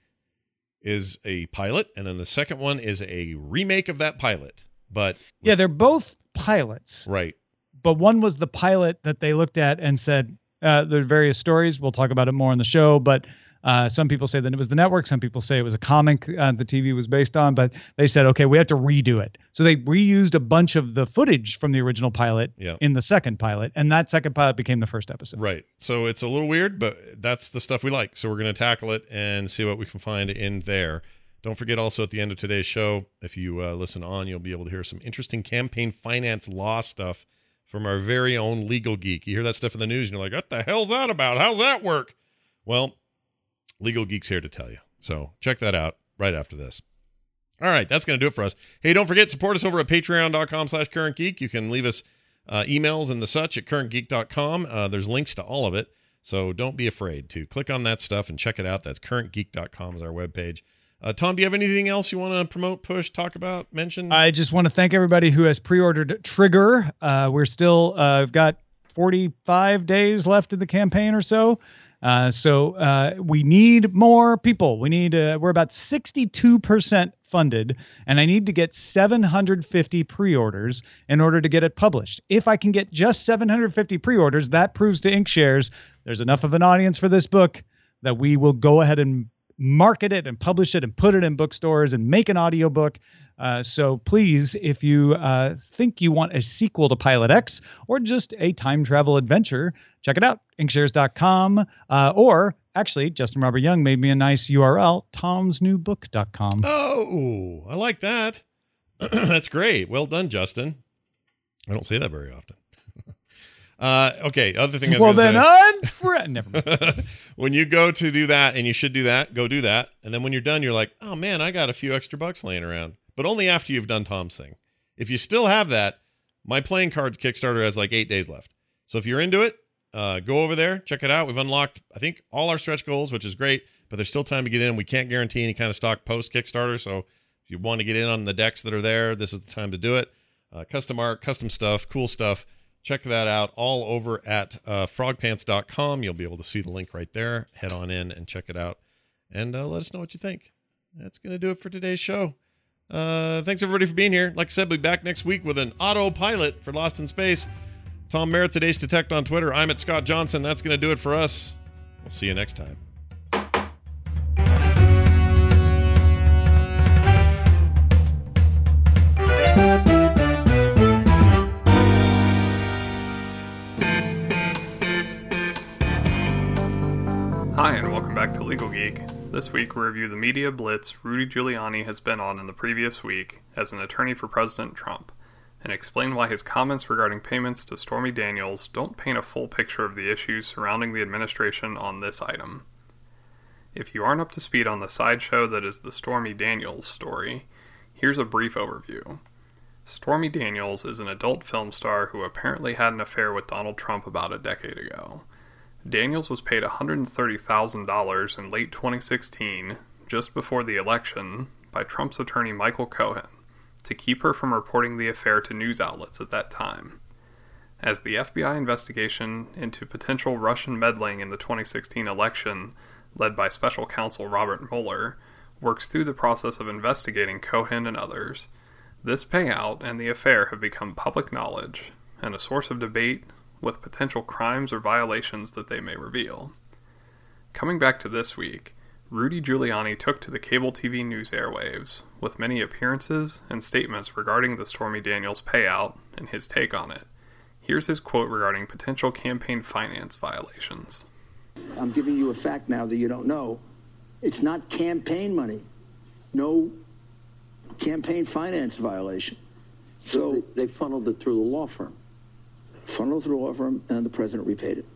S4: is a pilot, and then the second one is a remake of that pilot. But
S5: Yeah, they're both pilots,
S4: right,
S5: but one was the pilot that they looked at and said, uh, there are various stories. We'll talk about it more on the show, but uh, some people say that it was the network. Some people say it was a comic uh, the T V was based on, but they said, okay, we have to redo it. So they reused a bunch of the footage from the original pilot
S4: Yeah.
S5: in the second pilot, and that second pilot became the first episode.
S4: right. So it's a little weird, but that's the stuff we like. So we're going to tackle it and see what we can find in there. Don't forget also at the end of today's show, if you uh, listen on, you'll be able to hear some interesting campaign finance law stuff from our very own legal geek. You hear that stuff in the news and you're like, what the hell's that about? How's that work? Well, Legal Geek's here to tell you. So check that out right after this. All right, that's going to do it for us. Hey, don't forget, support us over at patreon.com slash current geek. You can leave us uh, emails and the such at current geek dot com. Uh, there's links to all of it. So don't be afraid to click on that stuff and check it out. That's current geek dot com is our webpage. Uh, Tom, do you have anything else you want to promote, push, talk about, mention?
S5: I just want to thank everybody who has pre-ordered Trigger. Uh, we're still uh, got forty-five days left in the campaign or so. Uh, so uh, we need more people. We need. Uh, we're about sixty-two percent funded, and I need to get seven hundred fifty pre-orders in order to get it published. If I can get just seven hundred fifty pre-orders, that proves to Inkshares there's enough of an audience for this book that we will go ahead and market it and publish it and put it in bookstores and make an audiobook. Uh, so please, if you uh, think you want a sequel to Pilot X or just a time travel adventure, check it out, inkshares dot com. Uh, or actually, Justin Robert Young made me a nice U R L, toms new book dot com.
S4: Oh, I like that. That's great. Well done, Justin. I don't say that very often. uh, okay, other thing I was
S5: Well,
S4: going
S5: then,
S4: to say.
S5: unfriend. Never mind.
S4: When you go to do that, and you should do that, go do that. And then when you're done, you're like, oh, man, I got a few extra bucks laying around. But only after you've done Tom's thing. If you still have that, my playing cards Kickstarter has like eight days left. So if you're into it, uh, go over there, check it out. We've unlocked, I think, all our stretch goals, which is great, but there's still time to get in. We can't guarantee any kind of stock post Kickstarter. So if you want to get in on the decks that are there, this is the time to do it. Uh, custom art, custom stuff, cool stuff. Check that out all over at uh, frog pants dot com. You'll be able to see the link right there. Head on in and check it out. And uh, let us know what you think. That's going to do it for today's show. Uh, thanks, everybody, for being here. Like I said, we'll be back next week with an autopilot for Lost in Space. Tom Merritt's at Ace Detect on Twitter. I'm at Scott Johnson. That's going to do it for us. We'll see you next time.
S1: Hi, and welcome back to Legal Geek. This week we review the media blitz Rudy Giuliani has been on in the previous week as an attorney for President Trump, and explain why his comments regarding payments to Stormy Daniels don't paint a full picture of the issues surrounding the administration on this item. If you aren't up to speed on the sideshow that is the Stormy Daniels story, here's a brief overview. Stormy Daniels is an adult film star who apparently had an affair with Donald Trump about a decade ago. Daniels was paid one hundred thirty thousand dollars in late twenty sixteen, just before the election, by Trump's attorney Michael Cohen, to keep her from reporting the affair to news outlets at that time. As the F B I investigation into potential Russian meddling in the twenty sixteen election, led by special counsel Robert Mueller, works through the process of investigating Cohen and others, this payout and the affair have become public knowledge and a source of debate with potential crimes or violations that they may reveal. Coming back to this week, Rudy Giuliani took to the cable T V news airwaves with many appearances and statements regarding the Stormy Daniels payout and his take on it. Here's his quote regarding potential campaign finance violations.
S2: I'm giving you a fact now that you don't know. It's not campaign money. No campaign finance violation. So
S3: they, they funneled it through the law firm.
S2: Funneled through a law firm, and the president repaid it.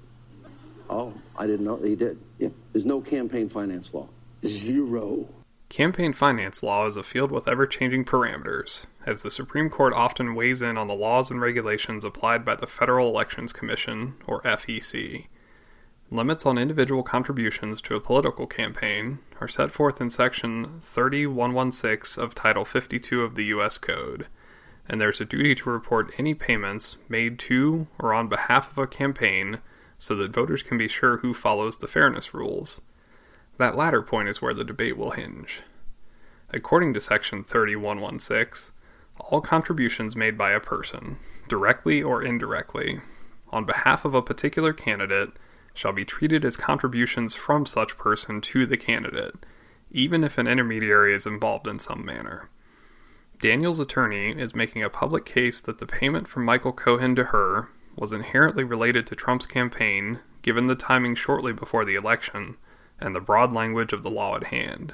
S3: Oh, I didn't know he did.
S2: Yeah.
S3: There's no campaign finance law.
S2: Zero.
S1: Campaign finance law is a field with ever-changing parameters, as the Supreme Court often weighs in on the laws and regulations applied by the Federal Elections Commission, or F E C. Limits on individual contributions to a political campaign are set forth in Section thirty point one sixteen of Title fifty-two of the U S Code, and there's a duty to report any payments made to or on behalf of a campaign so that voters can be sure who follows the fairness rules. That latter point is where the debate will hinge. According to Section thirty point one sixteen, all contributions made by a person, directly or indirectly, on behalf of a particular candidate shall be treated as contributions from such person to the candidate, even if an intermediary is involved in some manner. Daniels' attorney is making a public case that the payment from Michael Cohen to her was inherently related to Trump's campaign, given the timing shortly before the election and the broad language of the law at hand.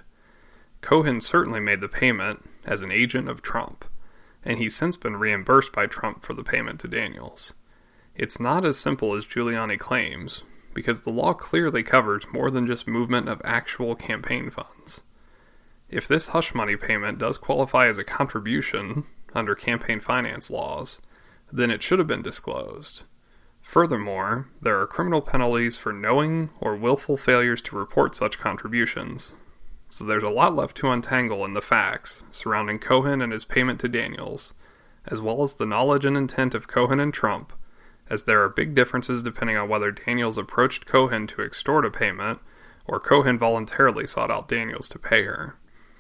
S1: Cohen certainly made the payment as an agent of Trump, and he's since been reimbursed by Trump for the payment to Daniels. It's not as simple as Giuliani claims, because the law clearly covers more than just movement of actual campaign funds. If this hush money payment does qualify as a contribution under campaign finance laws, then it should have been disclosed. Furthermore, there are criminal penalties for knowing or willful failures to report such contributions, so there's a lot left to untangle in the facts surrounding Cohen and his payment to Daniels, as well as the knowledge and intent of Cohen and Trump, as there are big differences depending on whether Daniels approached Cohen to extort a payment, or Cohen voluntarily sought out Daniels to pay her.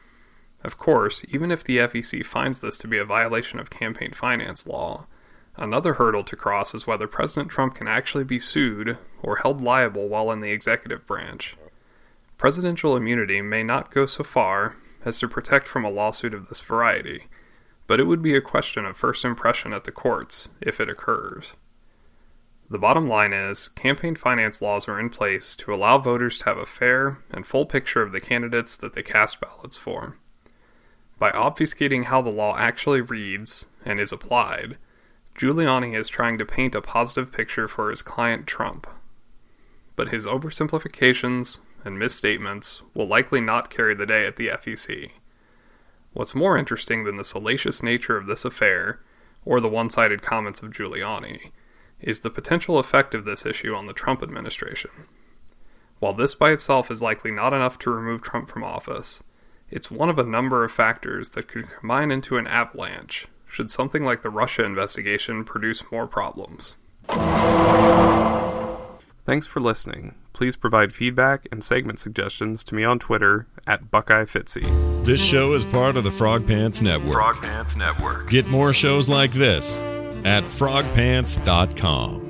S1: Of course, even if the F E C finds this to be a violation of campaign finance law, another hurdle to cross is whether President Trump can actually be sued or held liable while in the executive branch. Presidential immunity may not go so far as to protect from a lawsuit of this variety, but it would be a question of first impression at the courts if it occurs. The bottom line is, campaign finance laws are in place to allow voters to have a fair and full picture of the candidates that they cast ballots for. By obfuscating how the law actually reads and is applied, Giuliani is trying to paint a positive picture for his client Trump. But his oversimplifications and misstatements will likely not carry the day at the F E C. What's more interesting than the salacious nature of this affair, or the one-sided comments of Giuliani, is the potential effect of this issue on the Trump administration. While this by itself is likely not enough to remove Trump from office, it's one of a number of factors that could combine into an avalanche should something like the Russia investigation produce more problems. Thanks for listening. Please provide feedback and segment suggestions to me on Twitter at Buckeye Fitzy.
S4: This show is part of the Frog Pants Network.
S7: Frog Pants Network.
S4: Get more shows like this at frog pants dot com.